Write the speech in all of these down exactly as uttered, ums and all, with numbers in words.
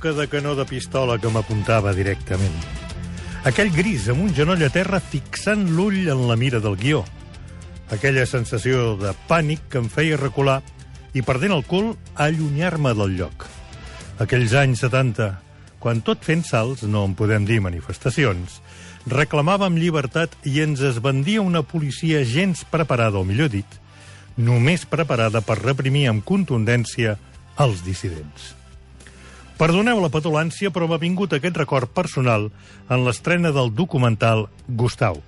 boca de canó de pistola que m'apuntava directament. Aquell gris amb un genoll a terra fixant l'ull en la mira del guió. Aquella sensació de pànic que em feia recular i, perdent el cul, allunyar-me del lloc. Aquells anys setanta, quan tot fent salts, no en podem dir manifestacions, reclamàvem llibertat i ens es vendia una policia gens preparada, o millor dit, només preparada per reprimir amb contundència els dissidents. Perdoneu la petulància, però m'ha vingut aquest record personal en l'estrena del documental Gustau.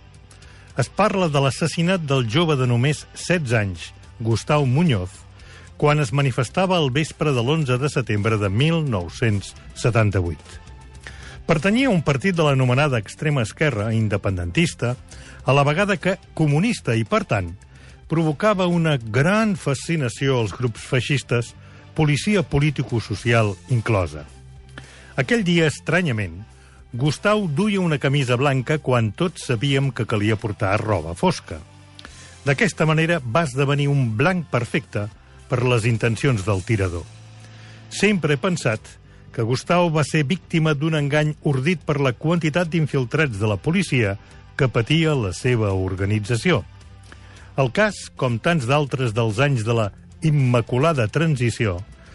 Es parla de l'assassinat del jove de només setze anys, Gustau Muñoz, quan es manifestava al vespre de l'onze de setembre de mil nou-cents setanta-vuit. Pertanyia a un partit de l'anomenada extrema esquerra, independentista, a la vegada que comunista i, per tant, provocava una gran fascinació als grups feixistes, policia político-social inclosa. Aquell dia, estranyament, Gustau duia una camisa blanca quan tots sabíem que calia portar roba fosca. D'aquesta manera va esdevenir un blanc perfecte per les intencions del tirador. Sempre he pensat que Gustau va ser víctima d'un engany ordit per la quantitat d'infiltrats de la policia que patia la seva organització. El cas, com tants d'altres dels anys de la immaculada transició,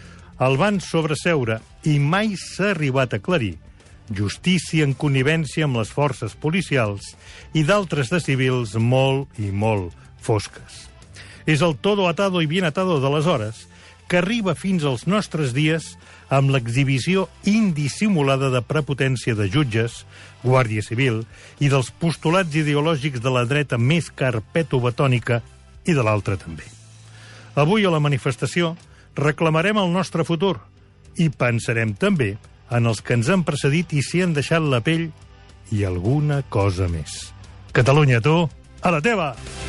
el van sobreseure i mai s'ha arribat a aclarir justícia en connivència amb les forces policials i d'altres de civils molt i molt fosques. És el todo atado y bien atado d'aleshores que arriba fins als nostres dies amb l'exhibició indissimulada de prepotència de jutges, Guàrdia Civil i dels postulats ideològics de la dreta més carpetobetònica i de l'altra també. Avui a la manifestació reclamarem el nostre futur i pensarem també en els que ens han precedit i s'hi han deixat la pell i alguna cosa més. Catalunya, tu, a la teva!